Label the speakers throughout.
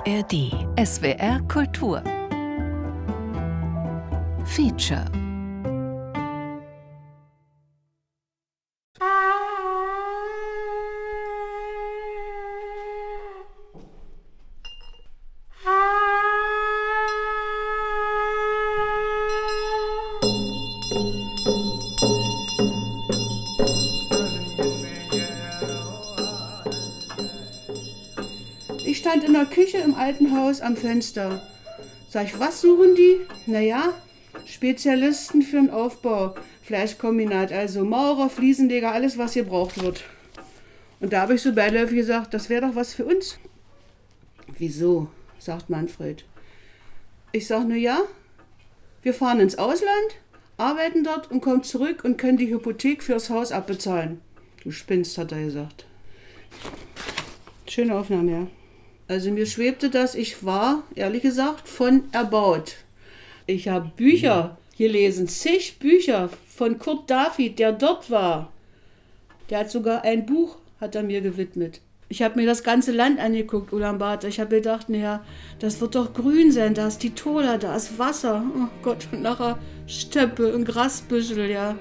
Speaker 1: ARD. SWR Kultur. Feature.
Speaker 2: Ich stand in der Küche im alten Haus am Fenster. Sag ich, was suchen die? Naja, Spezialisten für den Aufbau. Fleischkombinat, also Maurer, Fliesenleger, alles, was gebraucht wird. Und da habe ich so beiläufig gesagt, das wäre doch was für uns. Wieso? Sagt Manfred. Ich sag, na ja, wir fahren ins Ausland, arbeiten dort und kommen zurück und können die Hypothek fürs Haus abbezahlen. Du spinnst, hat er gesagt. Schöne Aufnahme, ja. Also mir schwebte das, ich war, ehrlich gesagt, von erbaut. Ich habe Bücher gelesen, zig Bücher von Kurt David, der dort war. Der hat sogar ein Buch, hat er mir gewidmet. Ich habe mir das ganze Land angeguckt, Ulaanbaatar. Ich habe gedacht, naja, das wird doch grün sein, da ist die Tola, da ist Wasser. Oh Gott, und nachher Steppe und Grasbüschel, ja.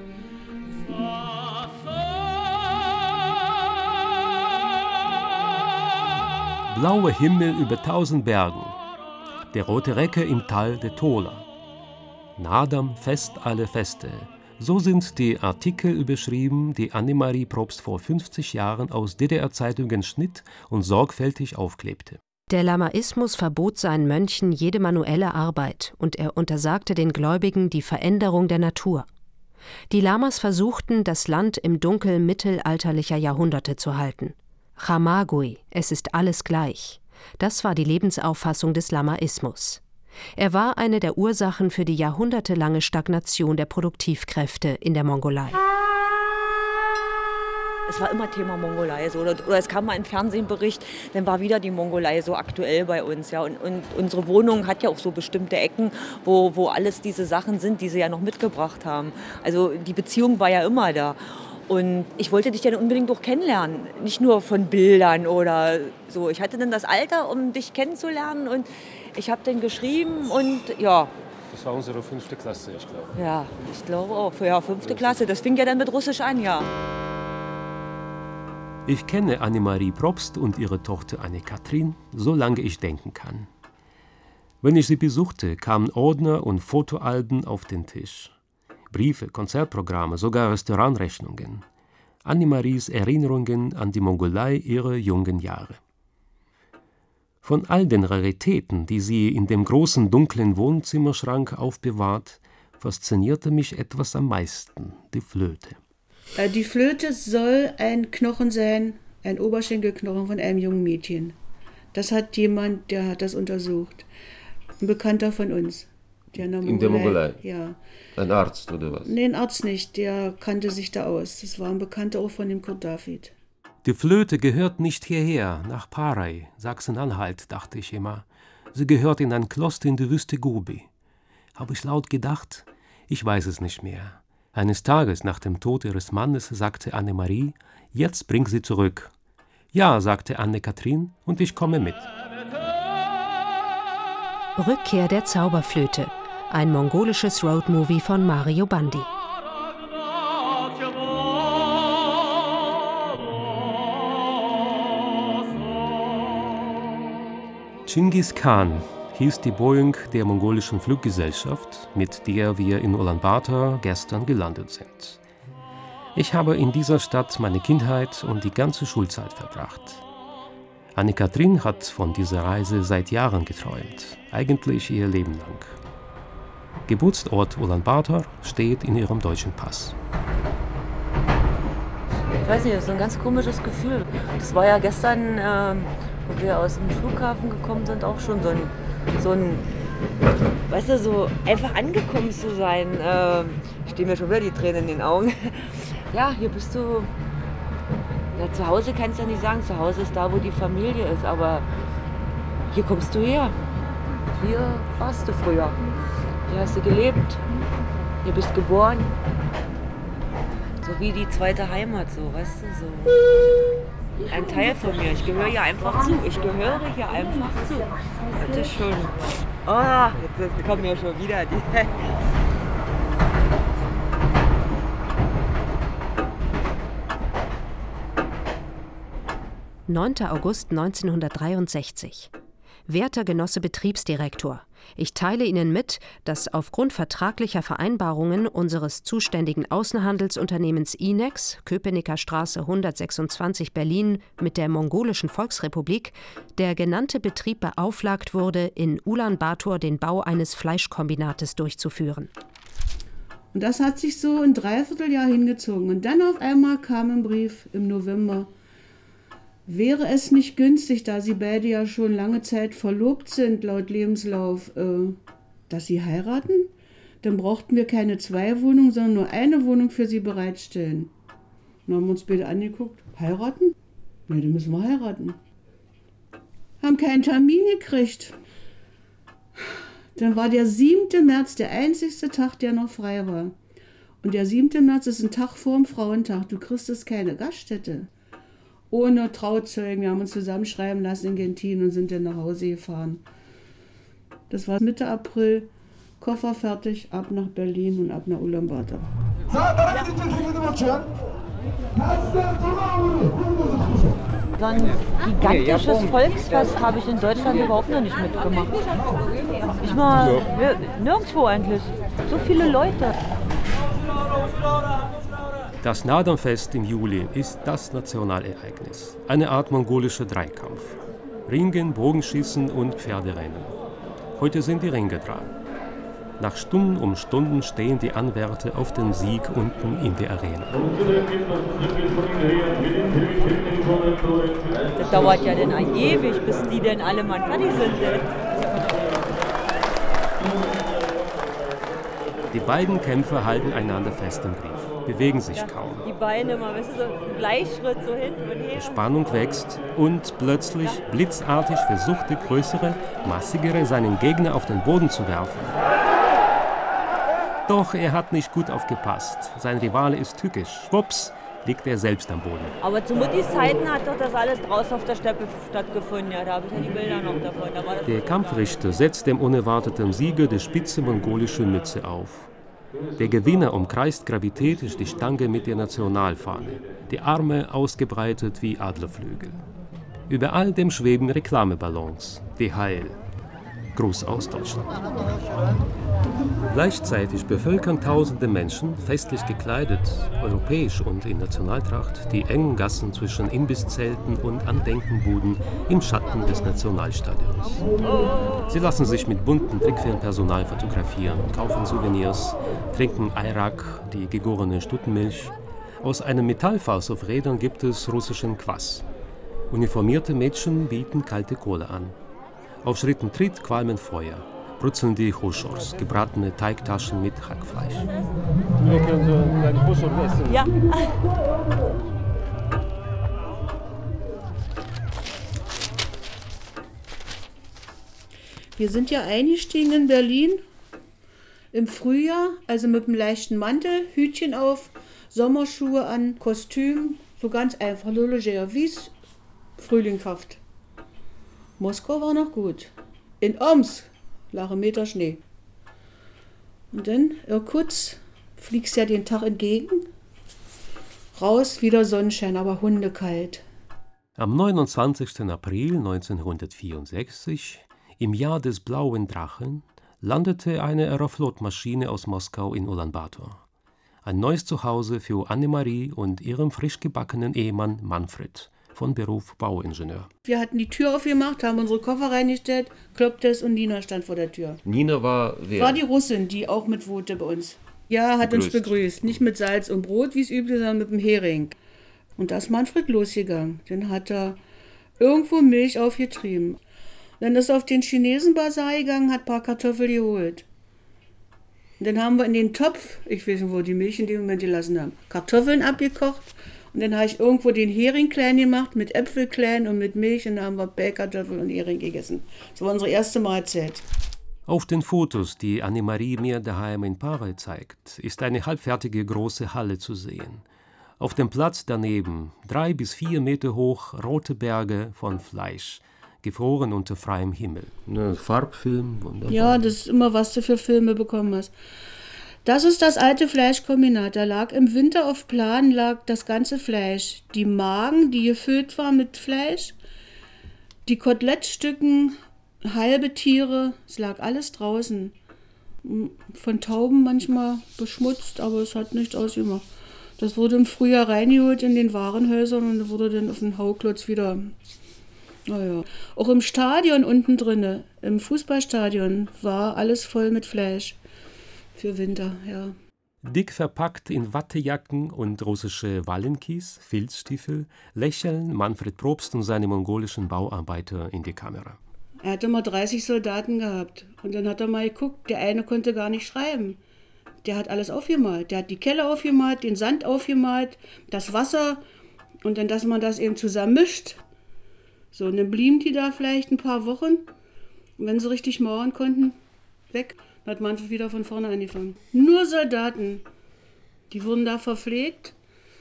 Speaker 3: Blauer Himmel über 1000 Bergen, der rote Recke im Tal der Tola. Nadam fest alle Feste. So sind die Artikel überschrieben, die Annemarie Probst vor 50 Jahren aus DDR-Zeitungen schnitt und sorgfältig aufklebte.
Speaker 4: Der Lamaismus verbot seinen Mönchen jede manuelle Arbeit und er untersagte den Gläubigen die Veränderung der Natur. Die Lamas versuchten, das Land im Dunkel mittelalterlicher Jahrhunderte zu halten. Chamagui, es ist alles gleich. Das war die Lebensauffassung des Lamaismus. Er war eine der Ursachen für die jahrhundertelange Stagnation der Produktivkräfte in der Mongolei.
Speaker 5: Es war immer Thema Mongolei. Oder es kam mal ein Fernsehbericht, dann war wieder die Mongolei so aktuell bei uns. Ja. Und unsere Wohnung hat ja auch so bestimmte Ecken, wo alles diese Sachen sind, die sie ja noch mitgebracht haben. Also die Beziehung war ja immer da. Und ich wollte dich dann unbedingt auch kennenlernen, nicht nur von Bildern oder so. Ich hatte dann das Alter, um dich kennenzulernen und ich habe dann geschrieben und ja.
Speaker 3: Das war unsere 5. Klasse, ich glaube.
Speaker 5: Ja, ich glaube auch. Ja, 5. Klasse, das fing ja dann mit Russisch an, ja.
Speaker 3: Ich kenne Annemarie Probst und ihre Tochter Anne-Kathrin, solange ich denken kann. Wenn ich sie besuchte, kamen Ordner und Fotoalben auf den Tisch. Briefe, Konzertprogramme, sogar Restaurantrechnungen. Annemaries Erinnerungen an die Mongolei ihrer jungen Jahre. Von all den Raritäten, die sie in dem großen dunklen Wohnzimmerschrank aufbewahrt, faszinierte mich etwas am meisten, die Flöte.
Speaker 2: Die Flöte soll ein Knochen sein, ein Oberschenkelknochen von einem jungen Mädchen. Das hat jemand, der hat das untersucht. Ein Bekannter von uns.
Speaker 6: In der Mongolei?
Speaker 2: Ja.
Speaker 6: Ein Arzt oder was?
Speaker 2: Nee, ein Arzt nicht, der kannte sich da aus. Das war ein Bekannter auch von dem Kurt David.
Speaker 3: Die Flöte gehört nicht hierher, nach Paray, Sachsen-Anhalt, dachte ich immer. Sie gehört in ein Kloster in der Wüste Gobi. Habe ich laut gedacht? Ich weiß es nicht mehr. Eines Tages nach dem Tod ihres Mannes sagte Annemarie, jetzt bring sie zurück. Ja, sagte Anne-Kathrin, und ich komme mit.
Speaker 4: Rückkehr der Zauberflöte, ein mongolisches Roadmovie von Mario Bandi.
Speaker 3: Genghis Khan hieß die Boeing der mongolischen Fluggesellschaft, mit der wir in Ulaanbaatar gestern gelandet sind. Ich habe in dieser Stadt meine Kindheit und die ganze Schulzeit verbracht. Anne-Kathrin hat von dieser Reise seit Jahren geträumt, eigentlich ihr Leben lang. Geburtsort Ulaanbaatar steht in ihrem deutschen Pass.
Speaker 5: Ich weiß nicht, das ist ein ganz komisches Gefühl. Das war ja gestern, wo wir aus dem Flughafen gekommen sind, auch schon so ein weißt du, so einfach angekommen zu sein. Stehen mir schon wieder die Tränen in den Augen. Ja, hier bist du. Ja, zu Hause kannst du ja nicht sagen, zu Hause ist da, wo die Familie ist, aber hier kommst du her. Hier warst du früher. Hier hast du gelebt. Hier bist geboren. So wie die zweite Heimat, so, weißt du, so. ein Teil von mir. Ich gehöre hier einfach zu. Bitte schön. Oh, jetzt kommen ja schon wieder die.
Speaker 4: 9. August 1963. Werter Genosse Betriebsdirektor, ich teile Ihnen mit, dass aufgrund vertraglicher Vereinbarungen unseres zuständigen Außenhandelsunternehmens INEX, Köpenicker Straße 126 Berlin, mit der Mongolischen Volksrepublik, der genannte Betrieb beauflagt wurde, in Ulaanbaatar den Bau eines Fleischkombinates durchzuführen.
Speaker 2: Und das hat sich so ein Dreivierteljahr hingezogen. Und dann auf einmal kam ein Brief im November. Wäre es nicht günstig, da sie beide ja schon lange Zeit verlobt sind, laut Lebenslauf, dass sie heiraten? Dann brauchten wir keine 2 Wohnungen, sondern nur eine Wohnung für sie bereitstellen. Dann haben wir uns beide angeguckt. Heiraten? Ja, dann müssen wir heiraten. Haben keinen Termin gekriegt. Dann war der 7. März der einzigste Tag, der noch frei war. Und der 7. März ist ein Tag vor dem Frauentag. Du kriegst keine Gaststätte. Ohne Trauzeugen. Wir haben uns zusammenschreiben lassen in Gentin und sind dann nach Hause gefahren. Das war Mitte April. Koffer fertig, ab nach Berlin und ab nach Ulaanbaatar.
Speaker 5: So ein gigantisches Volksfest habe ich in Deutschland überhaupt noch nicht mitgemacht. Nicht mal nirgendwo eigentlich. So viele Leute.
Speaker 3: Das Naadam-Fest im Juli ist das Nationalereignis. Eine Art mongolischer Dreikampf. Ringen, Bogenschießen und Pferderennen. Heute sind die Ringe dran. Nach Stunden um Stunden stehen die Anwärter auf den Sieg unten in der Arena.
Speaker 5: Das dauert ja dann ewig, bis die denn alle mal fertig sind.
Speaker 3: Die beiden Kämpfer halten einander fest im Brief, bewegen sich kaum.
Speaker 5: Die Beine mal, weißt du, so ein Gleichschritt so hinten und her.
Speaker 3: Die Spannung wächst und plötzlich, blitzartig, versucht der Größere, Massigere seinen Gegner auf den Boden zu werfen. Doch er hat nicht gut aufgepasst. Sein Rivale ist tückisch. Schwupps, liegt er selbst am Boden.
Speaker 5: Aber zu Muttis Zeiten hat doch das alles draußen auf der Steppe stattgefunden. Ja, da habe ich ja die Bilder noch davon.
Speaker 3: Der Kampfrichter setzt dem unerwarteten Sieger die spitze mongolische Mütze auf. Der Gewinner umkreist gravitätisch die Stange mit der Nationalfahne, die Arme ausgebreitet wie Adlerflügel. Über all dem schweben Reklameballons, DHL. Gruß aus Deutschland. Gleichzeitig bevölkern tausende Menschen, festlich gekleidet, europäisch und in Nationaltracht, die engen Gassen zwischen Imbisszelten und Andenkenbuden im Schatten des Nationalstadions. Sie lassen sich mit bunten Trickfilmpersonal fotografieren, kaufen Souvenirs, trinken Ayrak, die gegorene Stuttenmilch. Aus einem Metallfass auf Rädern gibt es russischen Kvass. Uniformierte Mädchen bieten kalte Kohle an. Auf Schritt und Tritt qualmen Feuer. Brutzeln die Huschors, gebratene Teigtaschen mit Hackfleisch.
Speaker 7: Wir können so einen Huschor essen.
Speaker 5: Ja.
Speaker 2: Wir sind ja eingestiegen in Berlin im Frühjahr, also mit einem leichten Mantel, Hütchen auf, Sommerschuhe an, Kostüm, so ganz einfach, leger, wie es frühlinghaft. Moskau war noch gut. In Omsk lag ein Meter Schnee. Und dann, Irkutsk, fliegst ja den Tag entgegen. Raus, wieder Sonnenschein, aber hundekalt.
Speaker 3: Am 29. April 1964, im Jahr des Blauen Drachen, landete eine Aeroflot-Maschine aus Moskau in Ulaanbaatar. Ein neues Zuhause für Annemarie und ihrem frisch gebackenen Ehemann Manfred, von Beruf Bauingenieur.
Speaker 2: Wir hatten die Tür aufgemacht, haben unsere Koffer reingestellt, klopfte es und Nina stand vor der Tür.
Speaker 6: Nina war wer?
Speaker 2: War die Russin, die auch mit wohnte bei uns. Ja, hat uns begrüßt. Nicht mit Salz und Brot, wie es üblich, sondern mit dem Hering. Und da ist Manfred losgegangen. Dann hat er irgendwo Milch aufgetrieben. Dann ist er auf den Chinesen-Basar gegangen, hat ein paar Kartoffeln geholt. Und dann haben wir in den Topf, ich weiß nicht, wo die Milch in dem Moment gelassen haben, Kartoffeln abgekocht. Und dann habe ich irgendwo den Hering klein gemacht, mit Äpfel klein und mit Milch. Und dann haben wir Bellkartoffeln und Hering gegessen. Das war unsere erste Mahlzeit.
Speaker 3: Auf den Fotos, die Annemarie mir daheim in Paarei zeigt, ist eine halbfertige große Halle zu sehen. Auf dem Platz daneben 3 bis 4 Meter hoch rote Berge von Fleisch, gefroren unter freiem Himmel.
Speaker 6: Ne, Farbfilm, wunderbar.
Speaker 2: Ja, das ist immer, was du für Filme bekommen hast. Das ist das alte Fleischkombinat. Da lag im Winter auf Plan lag das ganze Fleisch. Die Magen, die gefüllt waren mit Fleisch, die Kotelettstücken, halbe Tiere, es lag alles draußen. Von Tauben manchmal beschmutzt, aber es hat nichts ausgemacht. Das wurde im Frühjahr reingeholt in den Warenhäusern und wurde dann auf den Hauklotz wieder. Naja. Auch im Stadion unten drinne, im Fußballstadion, war alles voll mit Fleisch. Für Winter, ja.
Speaker 3: Dick verpackt in Wattejacken und russische Wallenkies, Filzstiefel, lächeln Manfred Probst und seine mongolischen Bauarbeiter in die Kamera.
Speaker 2: Er hatte mal 30 Soldaten gehabt. Und dann hat er mal geguckt, der eine konnte gar nicht schreiben. Der hat alles aufgemalt. Der hat die Kelle aufgemalt, den Sand aufgemalt, das Wasser. Und dann, dass man das eben zusammen mischt. So, und dann blieben die da vielleicht ein paar Wochen. Und wenn sie richtig mauern konnten, weg. Dann hat Manfred wieder von vorne angefangen. Nur Soldaten. Die wurden da verpflegt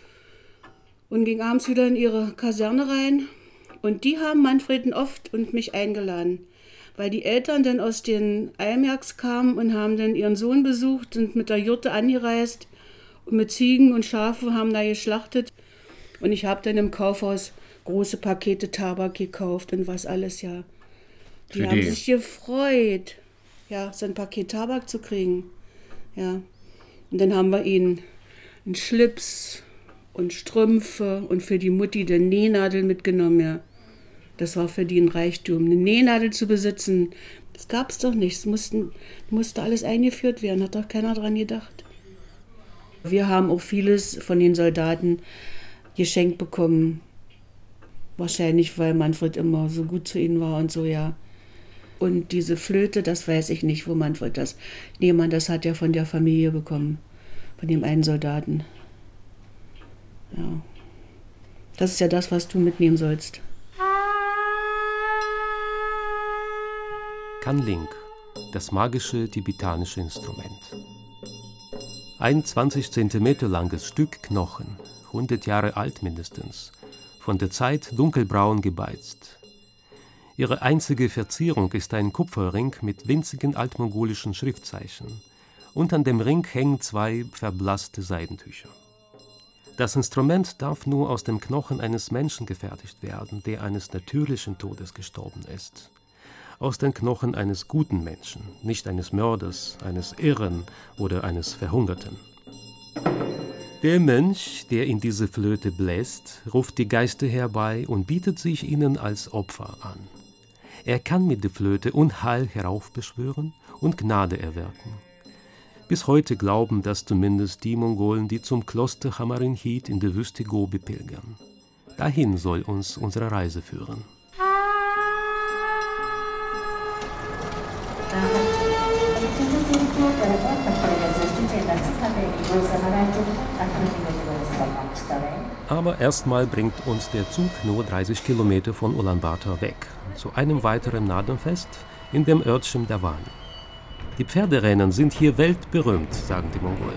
Speaker 2: und gingen abends wieder in ihre Kaserne rein. Und die haben Manfred oft und mich eingeladen, weil die Eltern dann aus den Almerks kamen und haben dann ihren Sohn besucht, sind mit der Jurte angereist und mit Ziegen und Schafe haben da geschlachtet. Und ich habe dann im Kaufhaus große Pakete Tabak gekauft und was alles, ja. Die haben sich gefreut, ja, so ein Paket Tabak zu kriegen, ja. Und dann haben wir ihnen einen Schlips und Strümpfe und für die Mutti den Nähnadel mitgenommen, ja. Das war für die ein Reichtum. Eine Nähnadel zu besitzen, das gab es doch nicht. Es musste alles eingeführt werden, hat doch keiner dran gedacht. Wir haben auch vieles von den Soldaten geschenkt bekommen. Wahrscheinlich, weil Manfred immer so gut zu ihnen war und so, ja. Und diese Flöte, das weiß ich nicht, wo Manfred das... Nee, Mann, das hat er von der Familie bekommen. Von dem einen Soldaten. Ja. Das ist ja das, was du mitnehmen sollst.
Speaker 3: Kanling, das magische tibetanische Instrument. Ein 20 cm langes Stück Knochen, 100 Jahre alt mindestens, von der Zeit dunkelbraun gebeizt. Ihre einzige Verzierung ist ein Kupferring mit winzigen altmongolischen Schriftzeichen, und an dem Ring hängen 2 verblasste Seidentücher. Das Instrument darf nur aus dem Knochen eines Menschen gefertigt werden, der eines natürlichen Todes gestorben ist. Aus den Knochen eines guten Menschen, nicht eines Mörders, eines Irren oder eines Verhungerten. Der Mönch, der in diese Flöte bläst, ruft die Geister herbei und bietet sich ihnen als Opfer an. Er kann mit der Flöte Unheil heraufbeschwören und Gnade erwirken. Bis heute glauben das zumindest die Mongolen, die zum Kloster Hamarinhit in der Wüste Gobi pilgern. Dahin soll uns unsere Reise führen. Aber erstmal bringt uns der Zug nur 30 Kilometer von Ulaanbaatar weg, zu einem weiteren Naadam-Fest in dem Örtchen Davani. Die Pferderennen sind hier weltberühmt, sagen die Mongolen.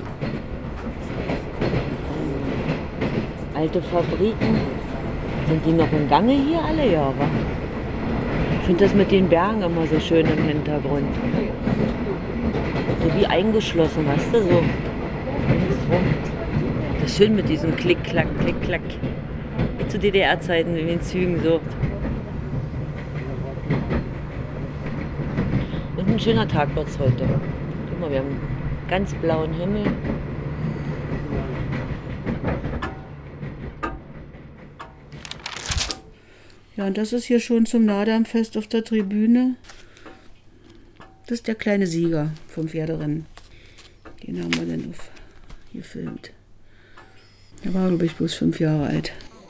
Speaker 5: Alte Fabriken, sind die noch im Gange hier alle? Ja, wa? Ich finde das mit den Bergen immer so schön im Hintergrund. So wie eingeschlossen, weißt du, so. Das ist schön mit diesem Klick-Klack, Klick-Klack. Wie zu DDR-Zeiten in den Zügen so. Und ein schöner Tag wird es heute. Guck mal, wir haben ganz blauen Himmel.
Speaker 2: Ja, und das ist hier schon zum Naadam-Fest auf der Tribüne. Das ist der kleine Sieger vom Pferderennen. Den haben wir dann gefilmt. Er war, glaube ich, bloß 5 Jahre alt.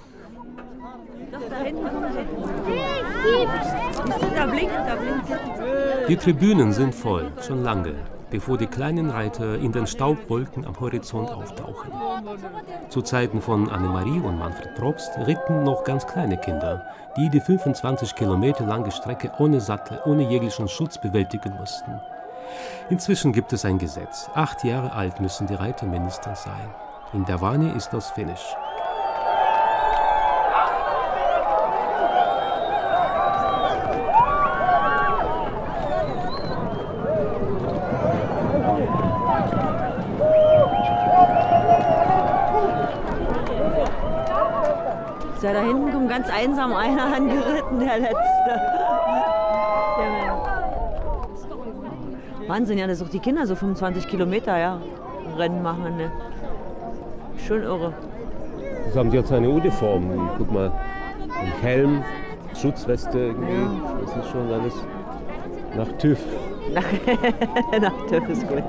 Speaker 3: Die Tribünen sind voll, schon lange, bevor die kleinen Reiter in den Staubwolken am Horizont auftauchen. Zu Zeiten von Annemarie und Manfred Probst ritten noch ganz kleine Kinder, die die 25 Kilometer lange Strecke ohne Sattel, ohne jeglichen Schutz bewältigen mussten. Inzwischen gibt es ein Gesetz. 8 Jahre alt müssen die Reiter mindestens sein. In der Wanne ist das Finish.
Speaker 5: Ja, da hinten kommt ganz einsam einer angeritten, der Letzte. Wahnsinn, ja, dass auch die Kinder so 25 Kilometer ja, Rennen machen. Ne? Schon irre.
Speaker 6: Das haben die jetzt eine Uniform. Guck mal, ein Helm, Schutzweste irgendwie. Ja. Das ist schon alles nach TÜV.
Speaker 5: Nach TÜV ist gut.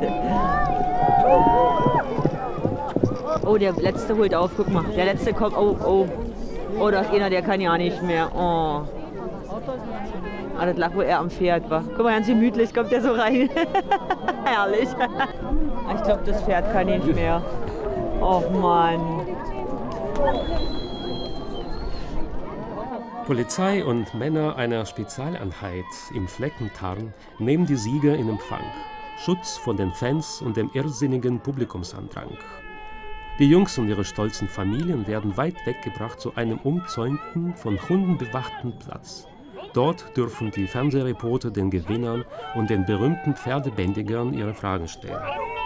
Speaker 5: Oh, der Letzte holt auf, guck mal. Der Letzte kommt, oh, da ist einer, der kann ja nicht mehr. Oh. Ah, das lag wohl eher am Pferd, war. Guck mal, ganz gemütlich kommt der so rein. Herrlich. Ich glaube, das Pferd kann nicht mehr. Och Mann.
Speaker 3: Polizei und Männer einer Spezialeinheit im Fleckentarn nehmen die Sieger in Empfang. Schutz vor den Fans und dem irrsinnigen Publikumsandrang. Die Jungs und ihre stolzen Familien werden weit weggebracht zu einem umzäunten, von Hunden bewachten Platz. Dort dürfen die Fernsehreporter den Gewinnern und den berühmten Pferdebändigern ihre Fragen stellen.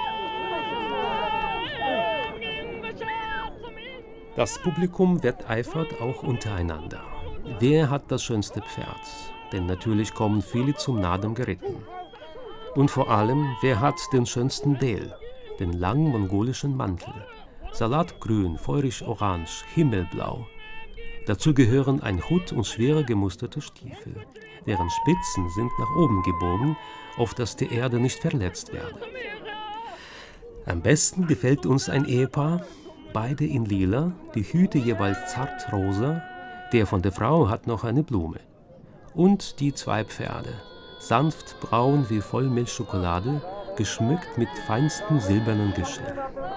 Speaker 3: Das Publikum wetteifert auch untereinander. Wer hat das schönste Pferd? Denn natürlich kommen viele zum Nadem geritten. Und vor allem, wer hat den schönsten Del, den langen mongolischen Mantel? Salatgrün, feurig orange, himmelblau. Dazu gehören ein Hut und schwere gemusterte Stiefel. Deren Spitzen sind nach oben gebogen, auf dass die Erde nicht verletzt werde. Am besten gefällt uns ein Ehepaar, beide in lila, die Hüte jeweils zartrosa, der von der Frau hat noch eine Blume. Und die zwei Pferde, sanft braun wie Vollmilchschokolade, geschmückt mit feinstem silbernen Geschirr.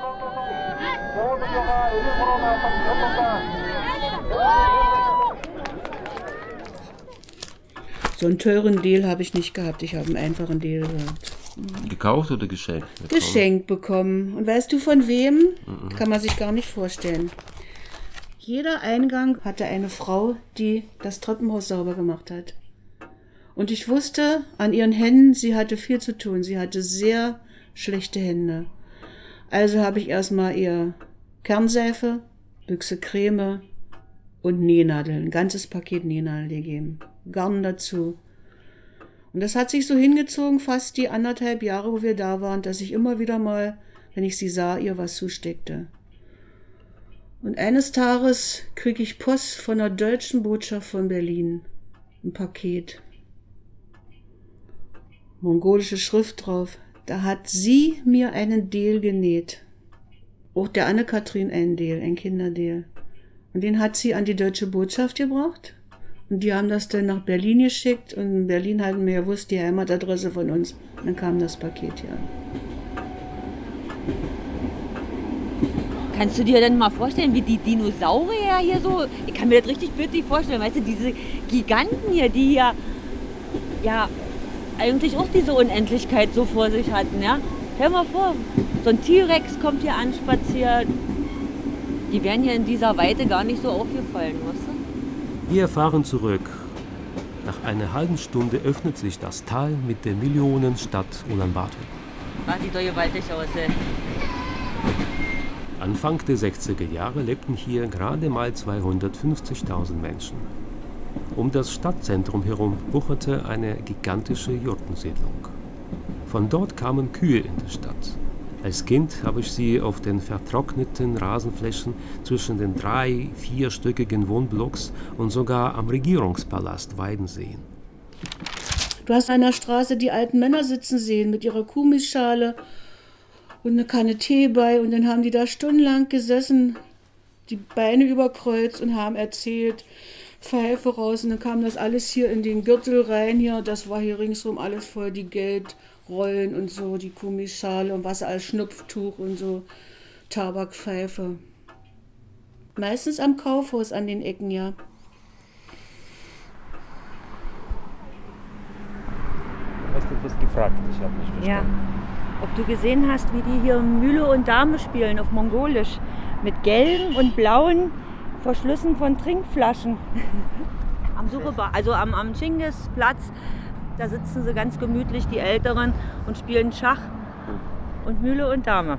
Speaker 2: So einen teuren Deal habe ich nicht gehabt. Ich habe einen einfachen Deal gehabt.
Speaker 6: Gekauft oder geschenkt?
Speaker 2: Geschenkt bekommen. Und weißt du von wem? Kann man sich gar nicht vorstellen. Jeder Eingang hatte eine Frau, die das Treppenhaus sauber gemacht hat. Und ich wusste an ihren Händen, sie hatte viel zu tun. Sie hatte sehr schlechte Hände. Also habe ich erstmal ihr Kernseife, Büchse Creme und Nähnadeln, ein ganzes Paket Nähnadeln gegeben. Garn dazu. Und das hat sich so hingezogen, fast die 1,5 Jahre, wo wir da waren, dass ich immer wieder mal, wenn ich sie sah, ihr was zusteckte. Und eines Tages kriege ich Post von der deutschen Botschaft von Berlin. Ein Paket. Mongolische Schrift drauf. Da hat sie mir einen Del genäht. Auch der Anne-Kathrin einen Del, ein Kinderdel. Und den hat sie an die deutsche Botschaft gebracht. Und die haben das dann nach Berlin geschickt. Und in Berlin hatten wir ja gewusst, die Heimatadresse von uns. Und dann kam das Paket hier.
Speaker 5: Kannst du dir denn mal vorstellen, wie die Dinosaurier hier so... Ich kann mir das richtig bildlich vorstellen. Weißt du, diese Giganten hier, die hier... Ja, eigentlich auch diese Unendlichkeit so vor sich hatten, ja? Stell mal vor, so ein T-Rex kommt hier anspaziert. Die wären hier in dieser Weite gar nicht so aufgefallen, weißt du?
Speaker 3: Wir fahren zurück. Nach einer halben Stunde öffnet sich das Tal mit der Millionenstadt Ulaanbaatar.
Speaker 5: Ach, sieht doch gewaltig aus, ey.
Speaker 3: Anfang der 60er Jahre lebten hier gerade mal 250.000 Menschen. Um das Stadtzentrum herum wucherte eine gigantische Jurtensiedlung. Von dort kamen Kühe in die Stadt. Als Kind habe ich sie auf den vertrockneten Rasenflächen zwischen den 3-, 4-stöckigen Wohnblocks und sogar am Regierungspalast weiden sehen.
Speaker 2: Du hast an der Straße die alten Männer sitzen sehen mit ihrer Kuhmilchschale und eine Kanne Tee bei. Und dann haben die da stundenlang gesessen, die Beine überkreuzt und haben erzählt, Pfeife raus. Und dann kam das alles hier in den Gürtel rein. Hier, das war hier ringsrum alles voll, die Geldrollen und so, die Kuhmilchschale und Wasser als Schnupftuch und so, Tabakpfeife. Meistens am Kaufhaus an den Ecken, ja.
Speaker 7: Du hast etwas gefragt, ich habe nicht verstanden.
Speaker 5: Ja. Ob du gesehen hast, wie die hier Mühle und Dame spielen auf Mongolisch.
Speaker 8: mit gelben und blauen Verschlüssen von Trinkflaschen.
Speaker 5: Am Suchebar, also am Tsingis-Platz, da sitzen sie ganz gemütlich, die Älteren, und spielen Schach und Mühle und Dame.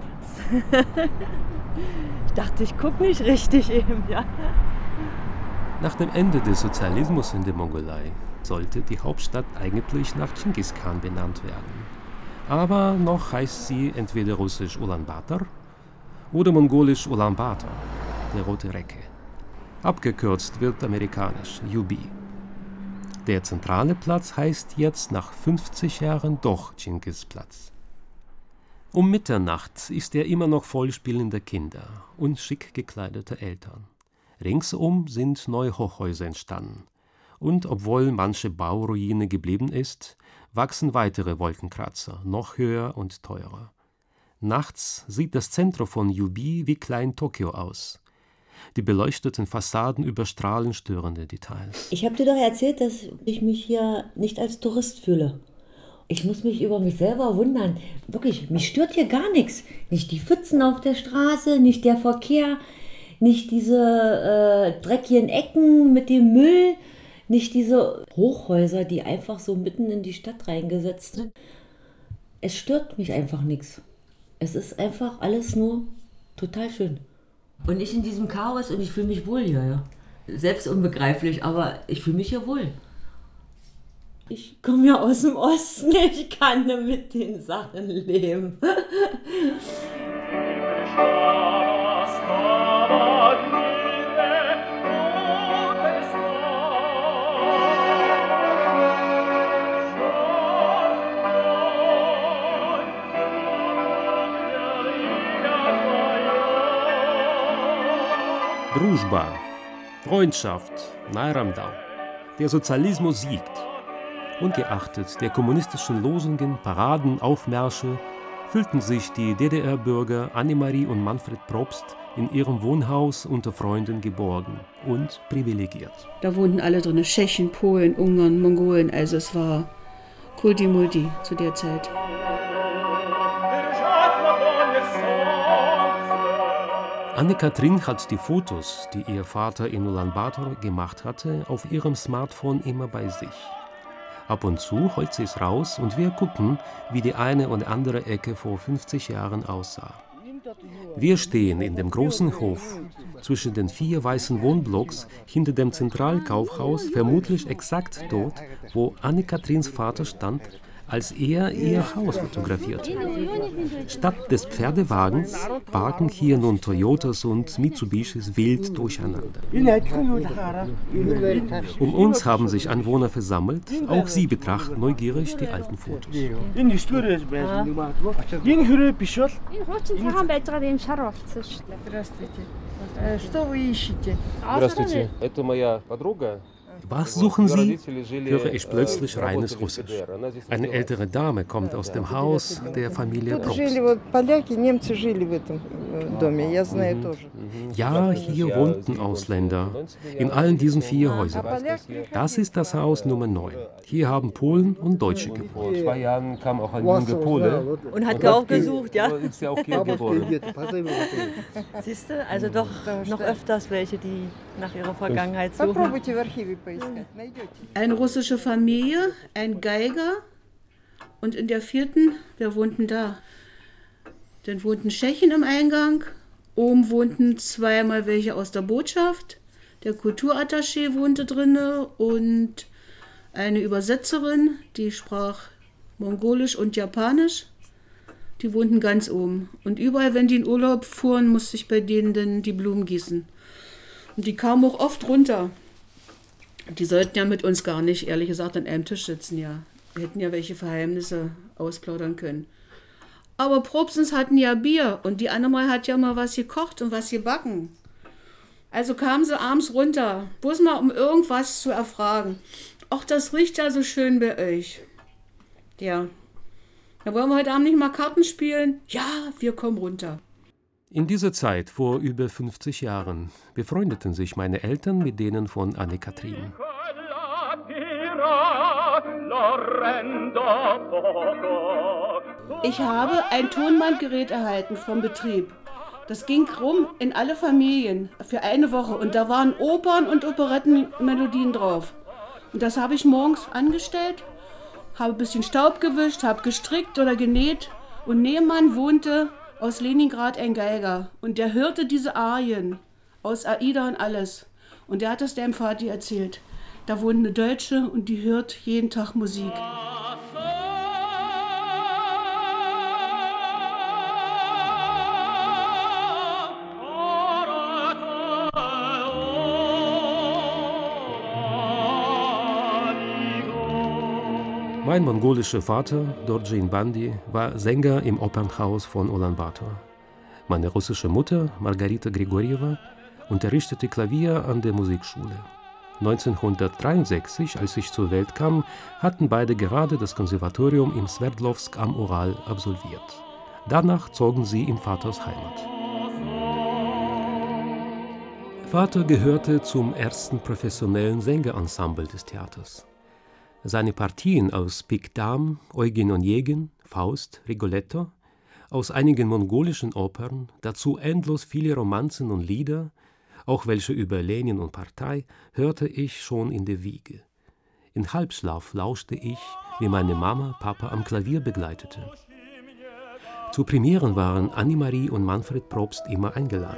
Speaker 5: Ich dachte, ich gucke nicht richtig eben, ja.
Speaker 3: Nach dem Ende des Sozialismus in der Mongolei sollte die Hauptstadt eigentlich nach Dschingis Khan benannt werden. Aber noch heißt sie entweder russisch Ulaanbaatar oder mongolisch Ulaanbaatar, der rote Recke. Abgekürzt wird amerikanisch Jubi. Der zentrale Platz heißt jetzt nach 50 Jahren doch Dschingis-Platz. Um Mitternacht ist er immer noch voll spielender Kinder und schick gekleideter Eltern. Ringsum sind neue Hochhäuser entstanden. Und obwohl manche Bauruine geblieben ist, wachsen weitere Wolkenkratzer, noch höher und teurer. Nachts sieht das Zentrum von Jubi wie Klein-Tokio aus. Die beleuchteten Fassaden überstrahlen störende Details.
Speaker 9: Ich habe dir doch erzählt, dass ich mich hier nicht als Tourist fühle. Ich muss mich über mich selber wundern. Wirklich, mich stört hier gar nichts. Nicht die Pfützen auf der Straße, nicht der Verkehr, nicht diese dreckigen Ecken mit dem Müll, nicht diese Hochhäuser, die einfach so mitten in die Stadt reingesetzt sind. Es stört mich einfach nichts. Es ist einfach alles nur total schön. Und nicht in diesem Chaos, und ich fühle mich wohl hier. Ja. Selbst unbegreiflich, aber ich fühle mich hier wohl. Ich komme ja aus dem Osten, ich kann mit den Sachen leben.
Speaker 3: Druzhba, Freundschaft, Nairamdau. Der Sozialismus siegt. Ungeachtet der kommunistischen Losungen, Paraden, Aufmärsche fühlten sich die DDR-Bürger Annemarie und Manfred Probst in ihrem Wohnhaus unter Freunden geborgen und privilegiert.
Speaker 2: Da wohnten alle drin, Tschechen, Polen, Ungarn, Mongolen, also es war Kulti-Multi zu der Zeit.
Speaker 3: Anne-Kathrin hat die Fotos, die ihr Vater in Ulaanbaatar gemacht hatte, auf ihrem Smartphone immer bei sich. Ab und zu holt sie es raus und wir gucken, wie die eine oder andere Ecke vor 50 Jahren aussah. Wir stehen in dem großen Hof zwischen den 4 weißen Wohnblocks hinter dem Zentralkaufhaus, vermutlich exakt dort, wo Anne-Kathrins Vater stand, als er ihr Haus fotografierte. Statt des Pferdewagens parken hier nun Toyotas und Mitsubishis wild durcheinander. Um uns haben sich Anwohner versammelt, auch sie betrachten neugierig die alten Fotos.
Speaker 6: Здравствуйте. Это моя подруга.
Speaker 3: Was suchen Sie? Höre ich plötzlich reines Russisch. Eine ältere Dame kommt aus dem Haus der Familie Probst. Ja, hier wohnten Ausländer, in allen diesen 4 Häusern. Das ist das Haus Nummer 9. Hier haben Polen und Deutsche gewohnt.
Speaker 6: Vor 2 Jahren kam auch ein junger Pole.
Speaker 5: Und hat auch gesucht, ja?
Speaker 6: Ist ja auch hier geboren.
Speaker 5: Siehst du, also doch noch öfters welche, die nach ihrer Vergangenheit suchen.
Speaker 2: Eine russische Familie, ein Geiger und in der 4., wer wohnten da? Dann wohnten Tschechen im Eingang, oben wohnten zweimal welche aus der Botschaft, der Kulturattaché wohnte drinne und eine Übersetzerin, die sprach Mongolisch und Japanisch. Die wohnten ganz oben. Und überall, wenn die in Urlaub fuhren, musste ich bei denen dann die Blumen gießen. Und die kamen auch oft runter. Die sollten ja mit uns gar nicht, ehrlich gesagt, an einem Tisch sitzen, ja. Wir hätten ja welche Geheimnisse ausplaudern können. Aber Probstens hatten ja Bier und die Annemal hat ja mal was gekocht und was gebacken. Also kamen sie abends runter, bloß mal um irgendwas zu erfragen. Ach, das riecht ja so schön bei euch. Ja. Da wollen wir heute Abend nicht mal Karten spielen? Ja, wir kommen runter.
Speaker 3: In dieser Zeit, vor über 50 Jahren, befreundeten sich meine Eltern mit denen von Anne-Kathrin.
Speaker 2: Ich habe ein Tonbandgerät erhalten vom Betrieb. Das ging rum in alle Familien für eine Woche. Und da waren Opern- und Operettenmelodien drauf. Und das habe ich morgens angestellt, habe ein bisschen Staub gewischt, habe gestrickt oder genäht. Und nebenan wohnte aus Leningrad ein Geiger. Und der hörte diese Arien aus Aida und alles. Und der hat das dem Vati erzählt. Da wohnt eine Deutsche und die hört jeden Tag Musik.
Speaker 3: Mein mongolischer Vater, Dorjin Bandi, war Sänger im Opernhaus von Ulaanbaatar. Meine russische Mutter, Margarita Grigorjewa, unterrichtete Klavier an der Musikschule. 1963, als ich zur Welt kam, hatten beide gerade das Konservatorium in Sverdlovsk am Ural absolviert. Danach zogen sie in Vaters Heimat. Vater gehörte zum ersten professionellen Sängerensemble des Theaters. Seine Partien aus Pik Dam, Eugen Onegin, Faust, Rigoletto, aus einigen mongolischen Opern, dazu endlos viele Romanzen und Lieder, auch welche über Lenin und Partei, hörte ich schon in der Wiege. In Halbschlaf lauschte ich, wie meine Mama Papa am Klavier begleitete. Zu Premieren waren Annemarie und Manfred Probst immer eingeladen.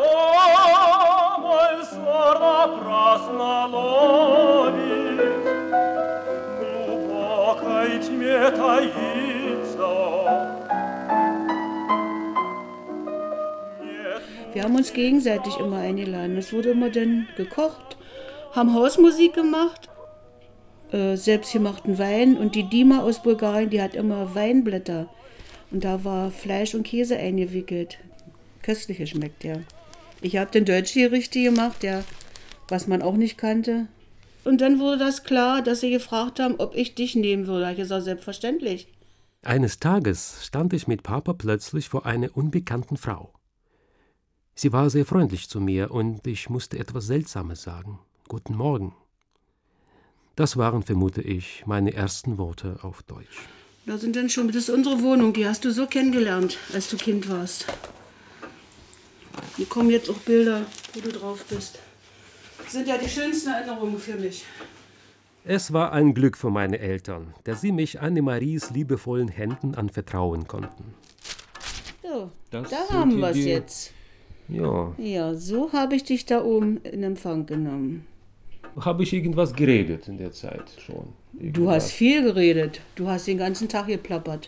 Speaker 2: Wir haben uns gegenseitig immer eingeladen. Es wurde immer dann gekocht, haben Hausmusik gemacht, selbstgemachten Wein. Und die Dima aus Bulgarien, die hat immer Weinblätter. Und da war Fleisch und Käse eingewickelt. Köstlich geschmeckt, ja. Ich habe den deutschen Gerichte gemacht, ja, was man auch nicht kannte. Und dann wurde das klar, dass sie gefragt haben, ob ich dich nehmen würde. Da habe ich gesagt, selbstverständlich.
Speaker 3: Eines Tages stand ich mit Papa plötzlich vor einer unbekannten Frau. Sie war sehr freundlich zu mir und ich musste etwas Seltsames sagen. Guten Morgen. Das waren, vermute ich, meine ersten Worte auf Deutsch.
Speaker 2: Da sind dann schon, das ist unsere Wohnung, die hast du so kennengelernt, als du Kind warst. Hier kommen jetzt auch Bilder, wo du drauf bist. Das sind ja die schönsten Erinnerungen für mich.
Speaker 3: Es war ein Glück für meine Eltern, dass sie mich Annemaries liebevollen Händen anvertrauen konnten.
Speaker 2: So, da haben wir es jetzt.
Speaker 3: Ja.
Speaker 2: Ja, so habe ich dich da oben in Empfang genommen.
Speaker 3: Habe ich irgendwas geredet in der Zeit schon?
Speaker 2: Du hast viel geredet. Du hast den ganzen Tag geplappert.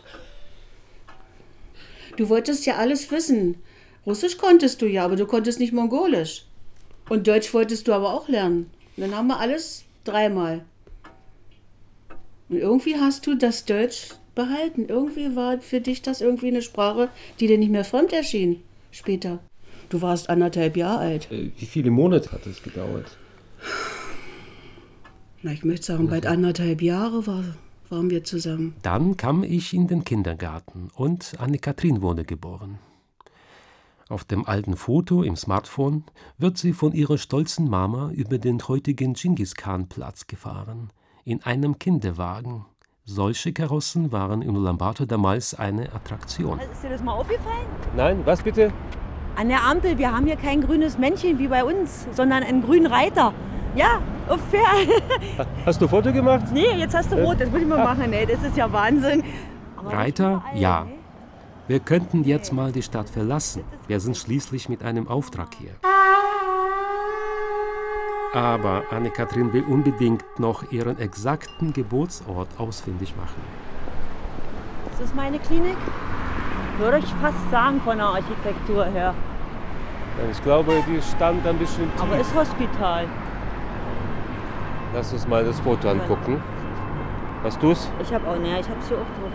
Speaker 2: Du wolltest ja alles wissen. Russisch konntest du ja, aber du konntest nicht Mongolisch. Und Deutsch wolltest du aber auch lernen. Und dann haben wir alles dreimal. Und irgendwie hast du das Deutsch behalten. Irgendwie war für dich das irgendwie eine Sprache, die dir nicht mehr fremd erschien später. Du warst 1,5 Jahre alt.
Speaker 3: Wie viele Monate hat es gedauert?
Speaker 2: Na, ich möchte sagen, bald 1,5 Jahre waren wir zusammen.
Speaker 3: Dann kam ich in den Kindergarten und Anne-Kathrin wurde geboren. Auf dem alten Foto im Smartphone wird sie von ihrer stolzen Mama über den heutigen Dschingis-Khan-Platz gefahren, in einem Kinderwagen. Solche Karossen waren in Ulaanbaatar damals eine Attraktion.
Speaker 8: Ist dir das mal aufgefallen?
Speaker 6: Nein, was bitte?
Speaker 8: An der Ampel, wir haben hier kein grünes Männchen wie bei uns, sondern einen grünen Reiter. Ja, auf Pferd.
Speaker 6: Hast du ein Foto gemacht?
Speaker 8: Nee, jetzt hast du rot, das muss ich mal machen. Nee, das ist ja Wahnsinn. Aber
Speaker 3: Reiter, ja. Wir könnten jetzt mal die Stadt verlassen. Wir sind schließlich mit einem Auftrag hier. Aber Anne-Kathrin will unbedingt noch ihren exakten Geburtsort ausfindig machen.
Speaker 8: Das ist meine Klinik. Würde ich fast sagen von der Architektur her.
Speaker 6: Ich glaube, die stand ein bisschen tief.
Speaker 8: Aber ist Hospital.
Speaker 6: Lass uns mal das Foto angucken. Hast du es?
Speaker 8: Ich habe auch, ne, ich habe es hier auch drauf.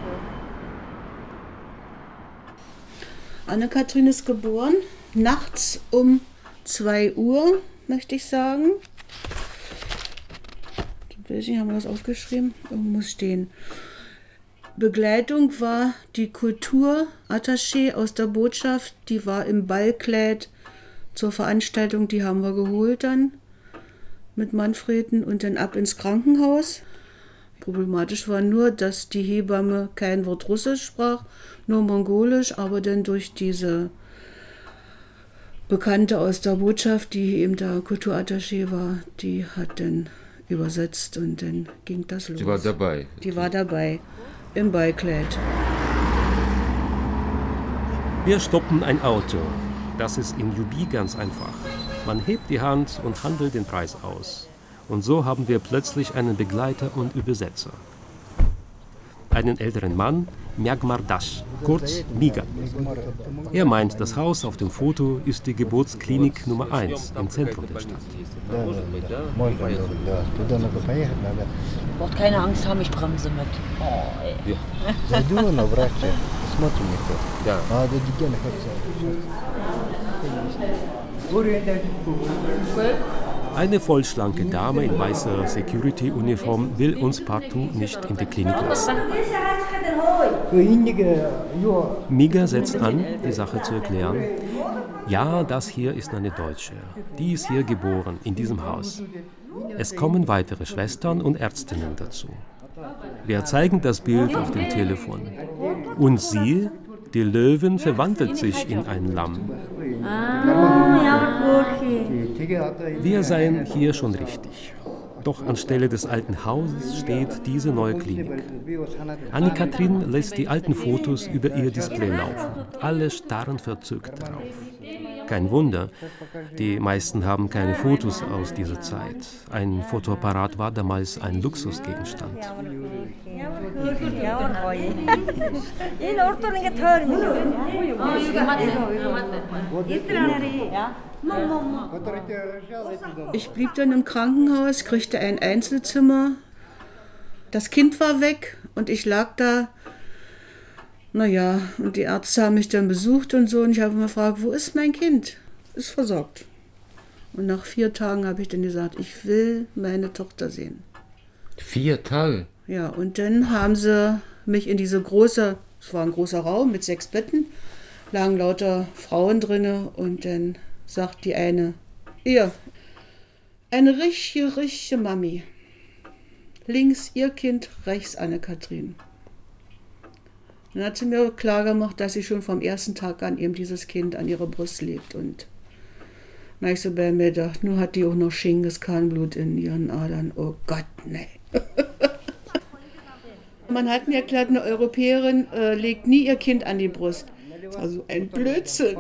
Speaker 2: Anne-Kathrin ist geboren, nachts um 2 Uhr, möchte ich sagen. Ich weiß nicht, haben wir das aufgeschrieben? Irgendwo muss stehen. Begleitung war die Kulturattaché aus der Botschaft, die war im Ballkleid zur Veranstaltung, die haben wir geholt dann mit Manfreden und dann ab ins Krankenhaus. Problematisch war nur, dass die Hebamme kein Wort Russisch sprach, nur Mongolisch, aber dann durch diese Bekannte aus der Botschaft, die eben der Kulturattaché war, die hat dann übersetzt und dann ging das los.
Speaker 6: Sie war dabei?
Speaker 2: Die war dabei, im Beikleid.
Speaker 3: Wir stoppen ein Auto. Das ist in Ljubi ganz einfach. Man hebt die Hand und handelt den Preis aus. Und so haben wir plötzlich einen Begleiter und Übersetzer. Einen älteren Mann, Mjagmar Dash, kurz Miga. Er meint, das Haus auf dem Foto ist die Geburtsklinik Nummer 1 im Zentrum der Stadt.
Speaker 5: Braucht keine Angst haben, ich bremse mit. Oh, ey.
Speaker 3: Eine vollschlanke Dame in weißer Security-Uniform will uns partout nicht in die Klinik lassen. Miga setzt an, die Sache zu erklären. Ja, das hier ist eine Deutsche. Die ist hier geboren, in diesem Haus. Es kommen weitere Schwestern und Ärztinnen dazu. Wir zeigen das Bild auf dem Telefon. Und sie, die Löwin, verwandelt sich in ein Lamm. Wir seien hier schon richtig. Doch anstelle des alten Hauses steht diese neue Klinik. Anne-Kathrin lässt die alten Fotos über ihr Display laufen. Alle starren verzückt darauf. Kein Wunder, die meisten haben keine Fotos aus dieser Zeit. Ein Fotoapparat war damals ein Luxusgegenstand.
Speaker 2: Ich blieb dann im Krankenhaus, kriegte ein Einzelzimmer. Das Kind war weg und ich lag da. Naja, und die Ärzte haben mich dann besucht und so. Und ich habe immer gefragt, wo ist mein Kind? Ist versorgt. Und nach 4 Tagen habe ich dann gesagt, ich will meine Tochter sehen.
Speaker 6: 4 Tage?
Speaker 2: Ja, und dann haben sie mich in diese große, es war ein großer Raum mit 6 Betten, lagen lauter Frauen drinne und dann sagt die eine, ihr, eine richtige Mami. Links ihr Kind, rechts Anne-Kathrin. Dann hat sie mir klar gemacht, dass sie schon vom ersten Tag an eben dieses Kind an ihrer Brust lebt. Und na, ich so bei mir gedacht, nur hat die auch noch Genghis-Khan-Blut in ihren Adern. Oh Gott, nee. Man hat mir erklärt, eine Europäerin legt nie ihr Kind an die Brust. Also ein Blödsinn.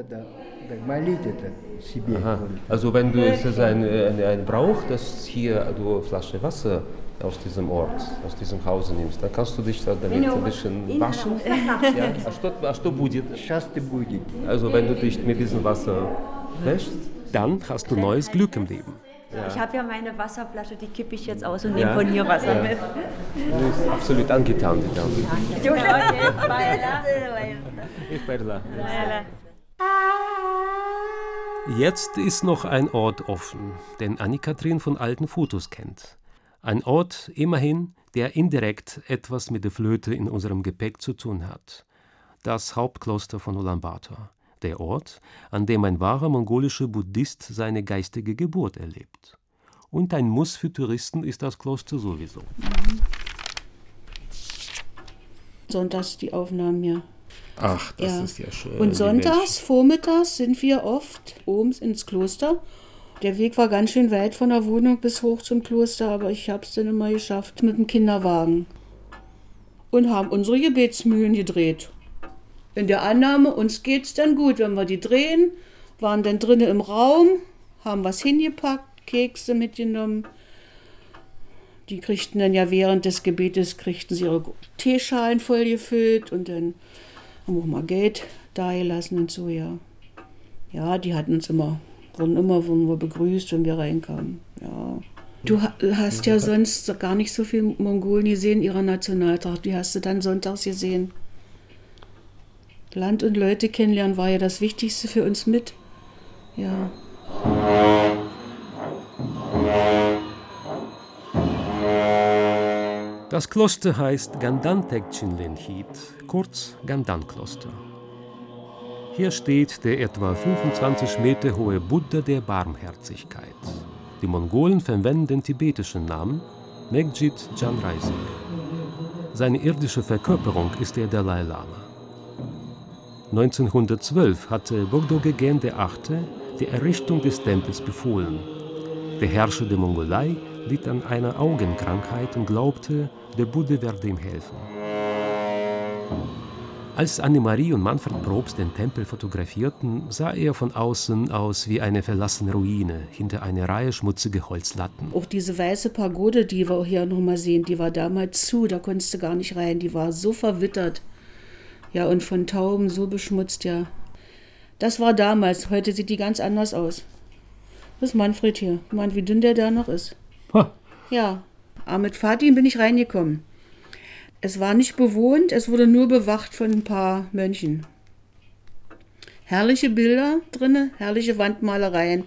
Speaker 6: Aha. Also wenn du es eine brauchst, dass hier du eine Flasche Wasser aus diesem Ort, aus diesem Hause nimmst, dann kannst du dich damit ein bisschen waschen. Ja? А что будет? Also wenn du dich mit diesem Wasser wäschst,
Speaker 3: dann hast du neues Glück im Leben.
Speaker 8: Ja. Ich habe ja meine Wasserflasche, die kippe ich jetzt aus und nehme von hier Wasser mit.
Speaker 6: Du bist absolut angetan, die Dame.
Speaker 3: Jetzt ist noch ein Ort offen, den Anne-Kathrin von alten Fotos kennt. Ein Ort, immerhin, der indirekt etwas mit der Flöte in unserem Gepäck zu tun hat. Das Hauptkloster von Ulaanbaatar. Der Ort, an dem ein wahrer mongolischer Buddhist seine geistige Geburt erlebt. Und ein Muss für Touristen ist das Kloster sowieso.
Speaker 2: Sonntags die Aufnahmen hier.
Speaker 3: Ach, das ist ja schön.
Speaker 2: Und sonntags, vormittags sind wir oft oben ins Kloster. Der Weg war ganz schön weit von der Wohnung bis hoch zum Kloster, aber ich habe es dann immer geschafft mit dem Kinderwagen. Und haben unsere Gebetsmühlen gedreht. In der Annahme, uns geht's dann gut, wenn wir die drehen, waren dann drinnen im Raum, haben was hingepackt, Kekse mitgenommen. Die kriegten dann ja während des Gebetes, kriegten sie ihre Teeschalen voll gefüllt und dann haben wir auch mal Geld dagelassen und so, ja. Ja, die hatten uns wurden immer begrüßt, wenn wir reinkamen, ja. Du hast ja sonst gar nicht so viel Mongolen gesehen in ihrer Nationaltracht, die hast du dann sonntags gesehen. Land und Leute kennenlernen war ja das Wichtigste für uns mit. Ja.
Speaker 3: Das Kloster heißt Gandantekchinlenhit, kurz Gandan-Kloster. Hier steht der etwa 25 Meter hohe Buddha der Barmherzigkeit. Die Mongolen verwenden den tibetischen Namen Megjit Janreising. Seine irdische Verkörperung ist der Dalai Lama. 1912 hatte Bogdoghegen VIII. Die Errichtung des Tempels befohlen. Der Herrscher der Mongolei litt an einer Augenkrankheit und glaubte, der Buddha werde ihm helfen. Als Annemarie und Manfred Probst den Tempel fotografierten, sah er von außen aus wie eine verlassene Ruine hinter einer Reihe schmutziger Holzlatten.
Speaker 2: Auch diese weiße Pagode, die wir hier noch mal sehen, die war damals zu, da konntest du gar nicht rein, die war so verwittert. Ja, und von Tauben so beschmutzt, ja. Das war damals, heute sieht die ganz anders aus. Das ist Manfred hier. Mann, wie dünn der da noch ist.
Speaker 3: Ha.
Speaker 2: Ja, aber mit Fatin bin ich reingekommen. Es war nicht bewohnt, es wurde nur bewacht von ein paar Mönchen. Herrliche Bilder drin, herrliche Wandmalereien.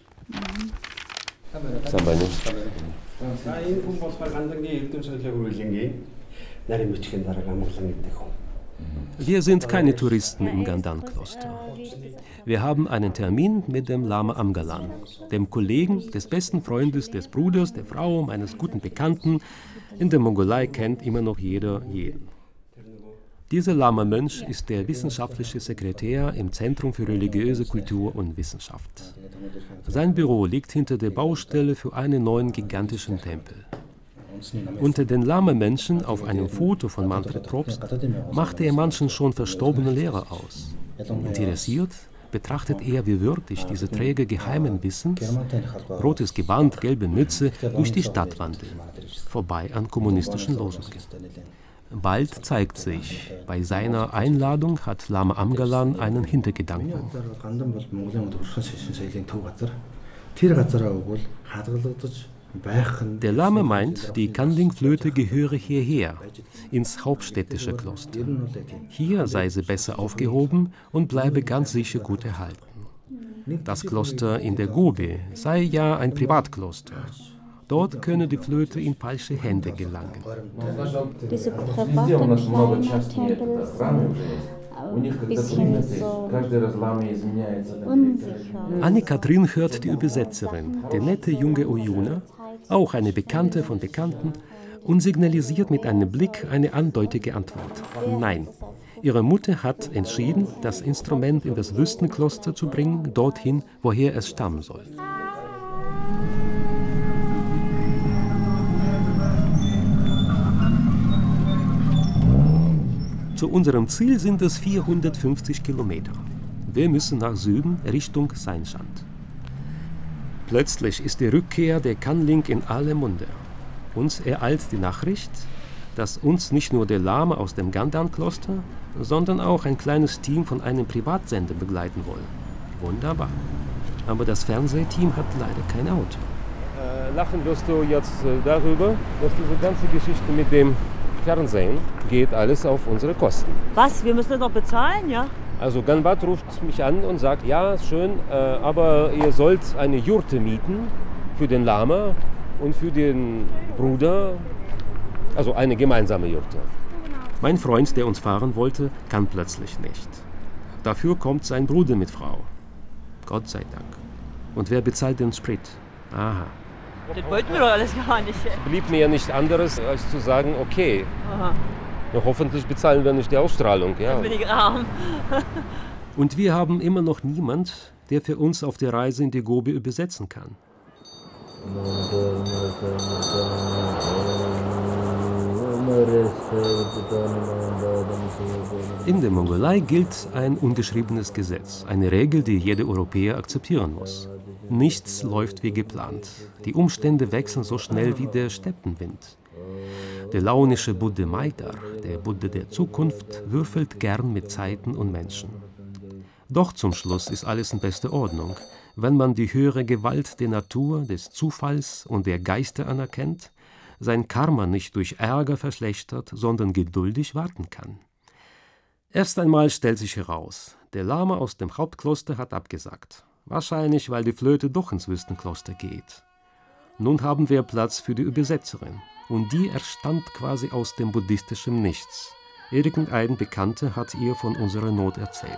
Speaker 3: Wir sind keine Touristen im Gandan-Kloster. Wir haben einen Termin mit dem Lama Amgalan, dem Kollegen des besten Freundes des Bruders, der Frau, meines guten Bekannten. In der Mongolei kennt immer noch jeder jeden. Dieser Lama-Mönch ist der wissenschaftliche Sekretär im Zentrum für religiöse Kultur und Wissenschaft. Sein Büro liegt hinter der Baustelle für einen neuen gigantischen Tempel. Unter den Lama-Menschen auf einem Foto von Manfred Probst machte er manchen schon verstorbenen Lehrer aus. Interessiert betrachtet er, wie würdig diese Träger geheimen Wissens, rotes Gewand, gelbe Mütze, durch die Stadt wandeln, vorbei an kommunistischen Losungen. Bald zeigt sich, bei seiner Einladung hat Lama Amgalan einen Hintergedanken. Der Lama meint, die Kanding-Flöte gehöre hierher, ins hauptstädtische Kloster. Hier sei sie besser aufgehoben und bleibe ganz sicher gut erhalten. Das Kloster in der Gobi sei ja ein Privatkloster. Dort könne die Flöte in falsche Hände gelangen.
Speaker 10: Diese privaten kleinen Tempel sind ein bisschen so unsicher.
Speaker 3: Anne-Kathrin hört die Übersetzerin, die nette junge Oyuna, auch eine Bekannte von Bekannten, und signalisiert mit einem Blick eine andeutige Antwort. Nein. Ihre Mutter hat entschieden, das Instrument in das Wüstenkloster zu bringen, dorthin, woher es stammen soll. Zu unserem Ziel sind es 450 Kilometer. Wir müssen nach Süden Richtung Seinschand. Plötzlich ist die Rückkehr der Kanling in aller Munde. Uns ereilt die Nachricht, dass uns nicht nur der Lama aus dem Gandan-Kloster, sondern auch ein kleines Team von einem Privatsender begleiten wollen. Wunderbar. Aber das Fernsehteam hat leider kein Auto. Lachen wirst du jetzt darüber, dass diese ganze Geschichte mit dem Fernsehen geht alles auf unsere Kosten.
Speaker 8: Was? Wir müssen das noch bezahlen, ja?
Speaker 3: Also Ganbat ruft mich an und sagt, ja, schön, aber ihr sollt eine Jurte mieten für den Lama und für den Bruder, also eine gemeinsame Jurte. Mein Freund, der uns fahren wollte, kann plötzlich nicht. Dafür kommt sein Bruder mit Frau. Gott sei Dank. Und wer bezahlt den Sprit? Aha.
Speaker 8: Das wollten wir doch alles gar nicht.
Speaker 3: Blieb mir ja nicht anderes, als zu sagen, okay.
Speaker 8: Aha.
Speaker 3: Ja, hoffentlich bezahlen wir nicht die Ausstrahlung. Ja.
Speaker 8: Dann bin ich arm.
Speaker 3: Und wir haben immer noch niemand, der für uns auf der Reise in die Gobi übersetzen kann. In der Mongolei gilt ein ungeschriebenes Gesetz, eine Regel, die jeder Europäer akzeptieren muss. Nichts läuft wie geplant. Die Umstände wechseln so schnell wie der Steppenwind. Der launische Buddha Maidar, der Buddha der Zukunft, würfelt gern mit Zeiten und Menschen. Doch zum Schluss ist alles in bester Ordnung, wenn man die höhere Gewalt der Natur, des Zufalls und der Geister anerkennt, sein Karma nicht durch Ärger verschlechtert, sondern geduldig warten kann. Erst einmal stellt sich heraus, der Lama aus dem Hauptkloster hat abgesagt. Wahrscheinlich, weil die Flöte doch ins Wüstenkloster geht. Nun haben wir Platz für die Übersetzerin. Und die erstand quasi aus dem buddhistischen Nichts. Irgendein Bekannter hat ihr von unserer Not erzählt.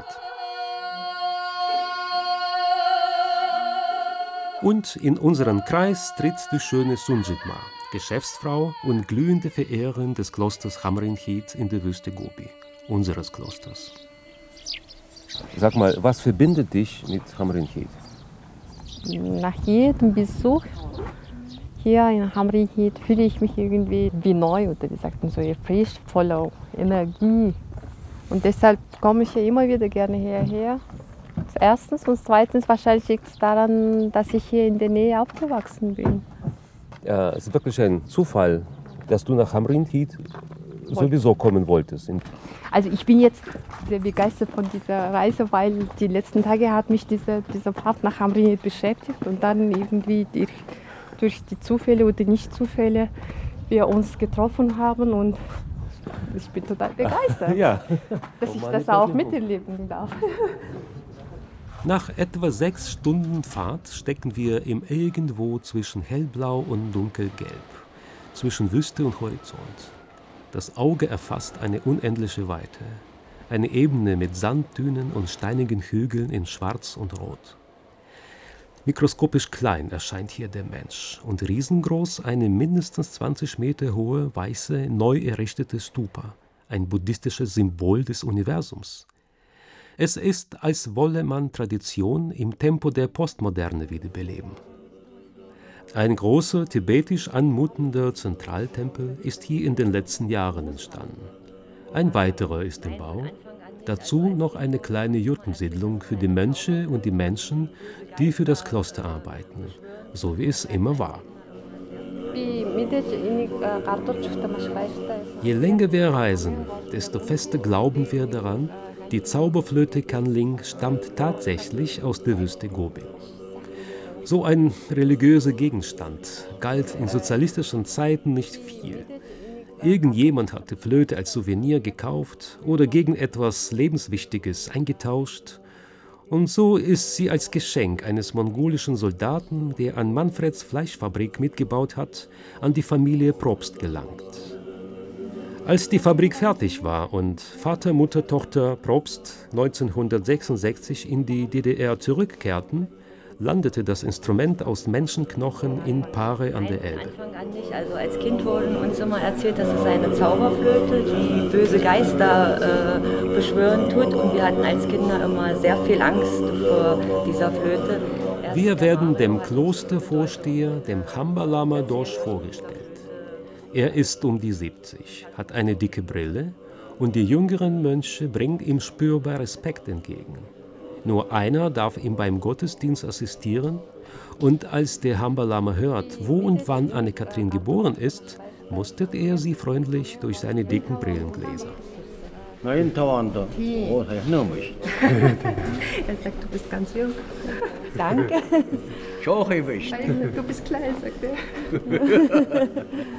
Speaker 3: Und in unseren Kreis tritt die schöne Sunjitma, Geschäftsfrau und glühende Verehrerin des Klosters Hamrinchit in der Wüste Gobi, unseres Klosters.
Speaker 6: Sag mal, was verbindet dich mit Hamrin Hit?
Speaker 11: Nach jedem Besuch hier in Hamrin Hit fühle ich mich irgendwie wie neu oder wie sagt man so, frisch, voller Energie. Und deshalb komme ich hier immer wieder gerne hierher. Erstens und zweitens wahrscheinlich liegt es daran, dass ich hier in der Nähe aufgewachsen bin.
Speaker 6: Ja, es ist wirklich ein Zufall, dass du nach Hamrin Hit sowieso kommen wolltest.
Speaker 11: Also ich bin jetzt sehr begeistert von dieser Reise, weil die letzten Tage hat mich diese Fahrt nach Hamrin Hit beschäftigt und dann irgendwie durch die Zufälle oder Nicht-Zufälle wir uns getroffen haben und ich bin total begeistert,
Speaker 6: ja.
Speaker 11: dass ich das auch miterleben darf.
Speaker 3: Nach etwa 6 Stunden Fahrt stecken wir im Irgendwo zwischen hellblau und dunkelgelb, zwischen Wüste und Horizont. Das Auge erfasst eine unendliche Weite, eine Ebene mit Sanddünen und steinigen Hügeln in Schwarz und Rot. Mikroskopisch klein erscheint hier der Mensch und riesengroß eine mindestens 20 Meter hohe, weiße, neu errichtete Stupa, ein buddhistisches Symbol des Universums. Es ist, als wolle man Tradition im Tempo der Postmoderne wiederbeleben. Ein großer, tibetisch anmutender Zentraltempel ist hier in den letzten Jahren entstanden. Ein weiterer ist im Bau. Dazu noch eine kleine Jurtensiedlung für die Mönche und die Menschen, die für das Kloster arbeiten, so wie es immer war. Je länger wir reisen, desto fester glauben wir daran, die Zauberflöte Kanling stammt tatsächlich aus der Wüste Gobi. So ein religiöser Gegenstand galt in sozialistischen Zeiten nicht viel. Irgendjemand hat die Flöte als Souvenir gekauft oder gegen etwas Lebenswichtiges eingetauscht. Und so ist sie als Geschenk eines mongolischen Soldaten, der an Manfreds Fleischfabrik mitgebaut hat, an die Familie Probst gelangt. Als die Fabrik fertig war und Vater, Mutter, Tochter Probst 1966 in die DDR zurückkehrten, landete das Instrument aus Menschenknochen in Pare an der Elbe.
Speaker 5: Anfang an nicht. Also als Kind wurden uns immer erzählt, dass es eine Zauberflöte, die böse Geister beschwören tut. Und wir hatten als Kinder immer sehr viel Angst vor dieser Flöte.
Speaker 3: Wir werden dem Klostervorsteher, dem Hamba Lama Dosch, vorgestellt. Er ist um die 70, hat eine dicke Brille und die jüngeren Mönche bringen ihm spürbar Respekt entgegen. Nur einer darf ihm beim Gottesdienst assistieren und als der Hamba Lama hört, wo und wann Anne-Kathrin geboren ist, mustert er sie freundlich durch seine dicken Brillengläser.
Speaker 11: Er sagt, du bist ganz jung. Danke. Du bist klein, sagt er.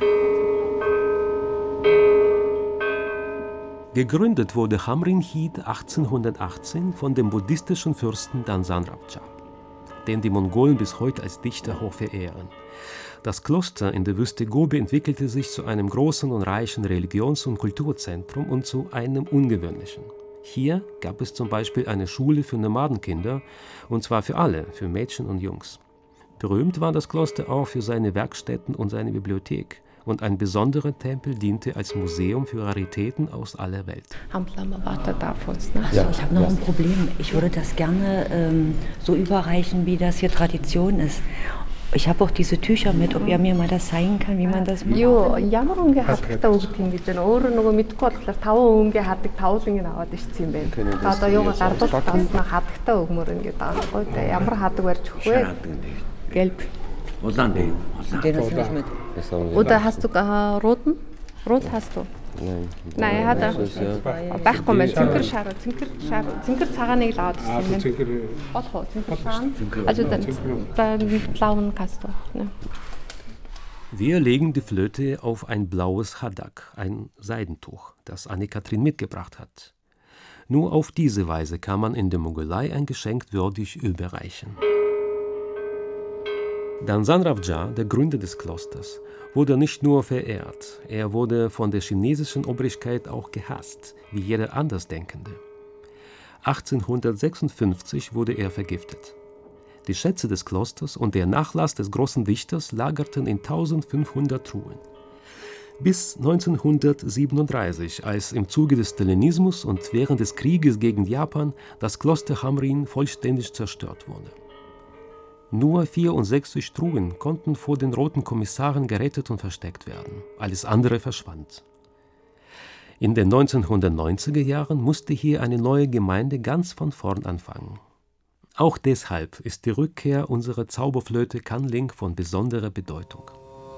Speaker 3: Gegründet wurde Hamrin Hit 1818 von dem buddhistischen Fürsten Dansan Rabja, den die Mongolen bis heute als Dichter hoch verehren. Das Kloster in der Wüste Gobi entwickelte sich zu einem großen und reichen Religions- und Kulturzentrum und zu einem ungewöhnlichen. Hier gab es zum Beispiel eine Schule für Nomadenkinder, und zwar für alle, für Mädchen und Jungs. Berühmt war das Kloster auch für seine Werkstätten und seine Bibliothek. Und ein besonderer Tempel diente als Museum für Raritäten aus aller Welt.
Speaker 11: Hamplama wartet auf uns. Ne?
Speaker 9: Ja, ich habe noch ein Problem. Ich würde das gerne so überreichen, wie das hier Tradition ist. Ich habe auch diese Tücher mit, ob ihr mir mal das zeigen kann, wie man das macht.
Speaker 11: Jo, ямар үнгээ хатагтай үг тийм гэж байна. Өөр нөгөө мэдгүй болохоор 5 үнгээ хадаг 5 үнгээ аваад ичсэн юм байна. Одоо юугаар гардуулах таснаа хатагтай өгмөр ингээд байгаа байхгүй. Ямар хадаг барьж өгөх вэ? Gelb. Den hast du nicht mit. Oder hast du roten? Rot hast du? Nein, hat er. Байхгүй мэн цэнхэр шар, цэнхэр цагааныг л аваад ирсэн юм. Олхоо цэнхэр цагаан. Also dann blauen hast du. Ne?
Speaker 3: Wir legen die Flöte auf ein blaues Hadak, ein Seidentuch, das Anne-Kathrin mitgebracht hat. Nur auf diese Weise kann man in der Mongolei ein Geschenk würdig überreichen. Dansan Rabja, der Gründer des Klosters, wurde nicht nur verehrt, er wurde von der chinesischen Obrigkeit auch gehasst, wie jeder Andersdenkende. 1856 wurde er vergiftet. Die Schätze des Klosters und der Nachlass des großen Dichters lagerten in 1500 Truhen. Bis 1937, als im Zuge des Stalinismus und während des Krieges gegen Japan das Kloster Hamrin vollständig zerstört wurde. Nur 64 Truhen konnten vor den roten Kommissaren gerettet und versteckt werden. Alles andere verschwand. In den 1990er Jahren musste hier eine neue Gemeinde ganz von vorn anfangen. Auch deshalb ist die Rückkehr unserer Zauberflöte Kanling von besonderer Bedeutung.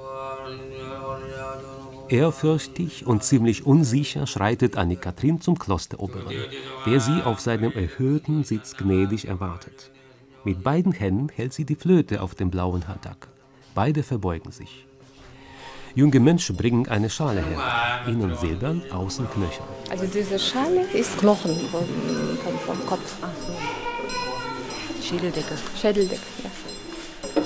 Speaker 3: Ehrfürchtig und ziemlich unsicher schreitet Anne-Kathrin zum Klosteroberen, der sie auf seinem erhöhten Sitz gnädig erwartet. Mit beiden Händen hält sie die Flöte auf dem blauen Hadak. Beide verbeugen sich. Junge Menschen bringen eine Schale her, innen silbern, außen knöchern.
Speaker 11: Also diese Schale ist Knochen vom Kopf.
Speaker 5: Ach so. Schädeldecke.
Speaker 11: Schädeldecke, ja.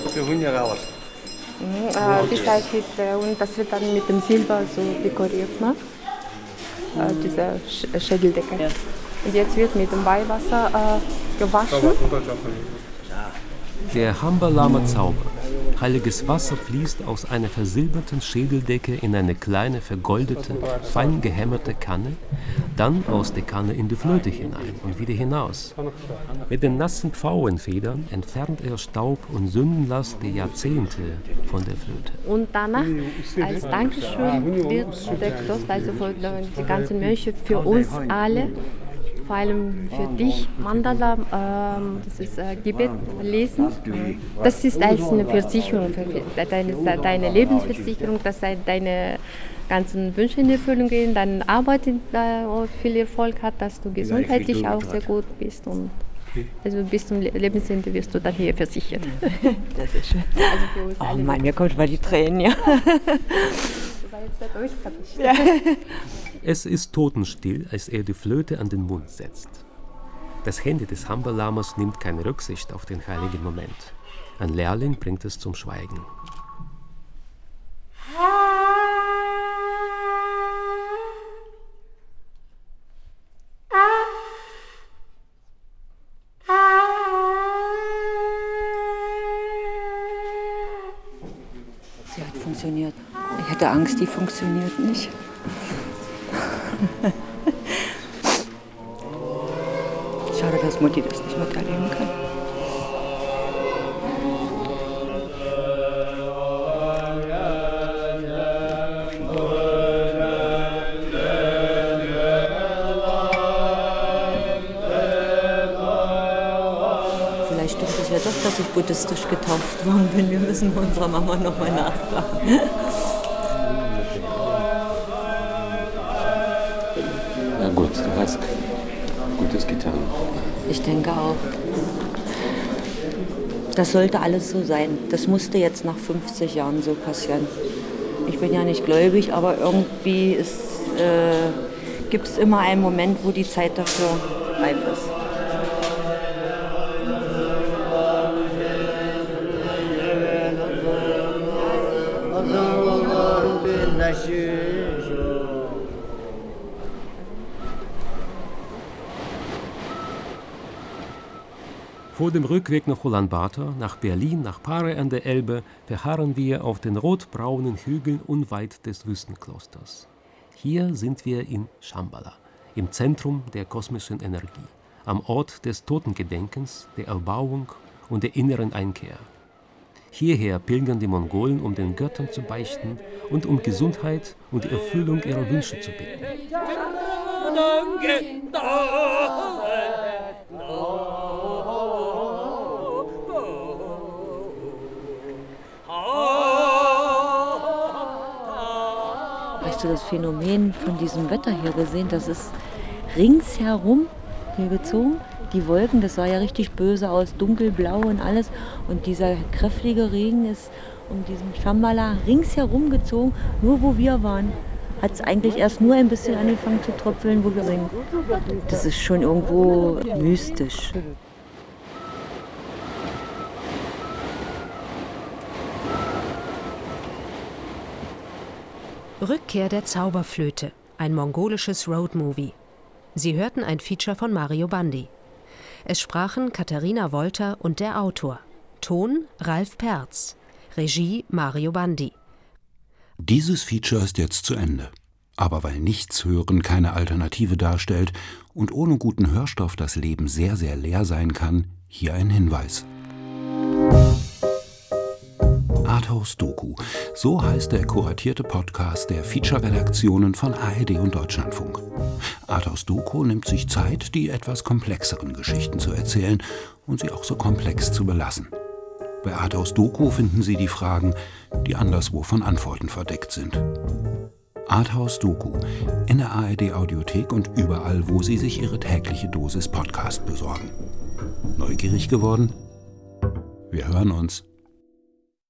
Speaker 11: Und das wird dann mit dem Silber so dekoriert, ne? Diese Schädeldecke. Ja. Und jetzt wird mit dem Weihwasser gewaschen.
Speaker 3: Der Hamba-Lama-Zauber. Heiliges Wasser fließt aus einer versilberten Schädeldecke in eine kleine, vergoldete, fein gehämmerte Kanne, dann aus der Kanne in die Flöte hinein und wieder hinaus. Mit den nassen Pfauenfedern entfernt er Staub und Sündenlast der Jahrzehnte von der Flöte.
Speaker 11: Und danach, als Dankeschön, wird der Kloster, also für die ganzen Mönche, für uns alle, vor allem für dich, Mandala, das ist Gebet lesen. Das ist als eine Versicherung, deine Lebensversicherung, dass deine ganzen Wünsche in Erfüllung gehen, deine Arbeit viel Erfolg hat, dass du gesundheitlich auch sehr gut bist. Und also bis zum Lebensende wirst du dann hier versichert.
Speaker 5: Das ist schön. Also für uns alle. Mann, mir kommt mal die Tränen, ja.
Speaker 3: Ja. Es ist totenstill, als er die Flöte an den Mund setzt. Das Handy des Hamba-Lamas nimmt keine Rücksicht auf den heiligen Moment. Ein Lehrling bringt es zum Schweigen.
Speaker 5: Sie hat funktioniert. Ich hatte Angst, die funktioniert nicht. Schade, dass Mutti das nicht miterleben kann. Vielleicht stimmt es ja doch, dass ich buddhistisch getauft worden bin. Wir müssen unserer Mama noch mal nachfragen.
Speaker 6: Na gut, du hast Gutes getan.
Speaker 5: Ich denke auch. Das sollte alles so sein. Das musste jetzt nach 50 Jahren so passieren. Ich bin ja nicht gläubig, aber irgendwie gibt es immer einen Moment, wo die Zeit dafür reif ist.
Speaker 3: Vor dem Rückweg nach Ulaanbaatar, nach Berlin, nach Pare an der Elbe, verharren wir auf den rotbraunen Hügeln unweit des Wüstenklosters. Hier sind wir in Shambhala, im Zentrum der kosmischen Energie, am Ort des Totengedenkens, der Erbauung und der inneren Einkehr. Hierher pilgern die Mongolen, um den Göttern zu beichten und um Gesundheit und die Erfüllung ihrer Wünsche zu bitten.
Speaker 5: Hast du das Phänomen von diesem Wetter hier gesehen? Das ist ringsherum hier gezogen. Die Wolken, das sah ja richtig böse aus, dunkelblau und alles. Und dieser kräftige Regen ist um diesen Shambhala ringsherum gezogen. Nur wo wir waren, hat es eigentlich erst nur ein bisschen angefangen zu tröpfeln, wo wir singen. Das ist schon irgendwo mystisch.
Speaker 4: Rückkehr der Zauberflöte, ein mongolisches Roadmovie. Sie hörten ein Feature von Mario Bandi. Es sprachen Katharina Wolter und der Autor. Ton Ralf Perz. Regie Mario Bandi.
Speaker 12: Dieses Feature ist jetzt zu Ende. Aber weil Nichtshören keine Alternative darstellt und ohne guten Hörstoff das Leben sehr, sehr leer sein kann, hier ein Hinweis. Arthouse Doku, so heißt der kuratierte Podcast der Feature-Redaktionen von ARD und Deutschlandfunk. Arthouse Doku nimmt sich Zeit, die etwas komplexeren Geschichten zu erzählen und sie auch so komplex zu belassen. Bei Arthouse Doku finden Sie die Fragen, die anderswo von Antworten verdeckt sind. Arthouse Doku in der ARD Audiothek und überall, wo Sie sich Ihre tägliche Dosis Podcast besorgen. Neugierig geworden? Wir hören uns.